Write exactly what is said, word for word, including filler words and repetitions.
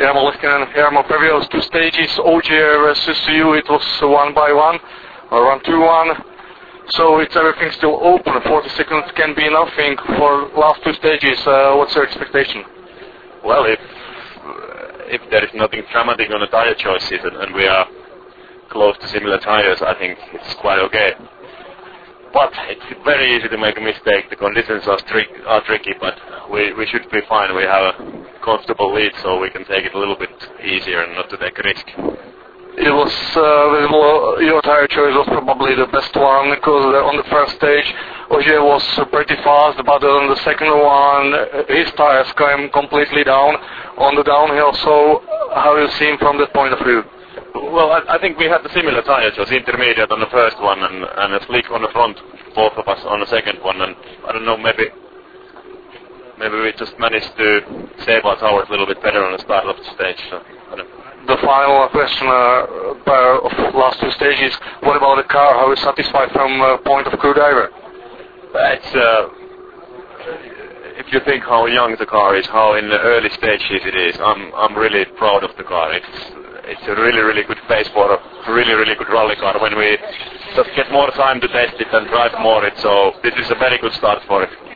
Jarmo Lehkonen, Jarmo, previous two stages, Ogier versus you, it was one by one, or one two one. So it's everything still open. forty seconds can be nothing for last two stages. Uh, what's your expectation? Well, if if there is nothing dramatic on the tire choices and, and we are close to similar tires, I think it's quite okay. But it's very easy to make a mistake. The conditions are, strict, are tricky, but we, we should be fine. We have a comfortable lead, so we can take it a little bit easier and not to take a risk. It was uh, visible, your tire choice was probably the best one, because on the first stage Ogier was uh, pretty fast, but on the second one his tires came completely down on the downhill. So how do you see him from that point of view? Well, I, I think we had the similar tire choice, intermediate on the first one and, and a slick on the front, both of us on the second one, and I don't know, maybe maybe we just managed to save our tires a little bit better on the start of the stage. So, I don't The final question uh, pair of last two stages, what about the car? How are you satisfied from uh, point of crew driver? It's, uh, if you think how young the car is, how in the early stages it is, I'm I'm really proud of the car. It's it's a really really good base for a really really good rally car. When we just get more time to test it and drive more it, so this is a very good start for it.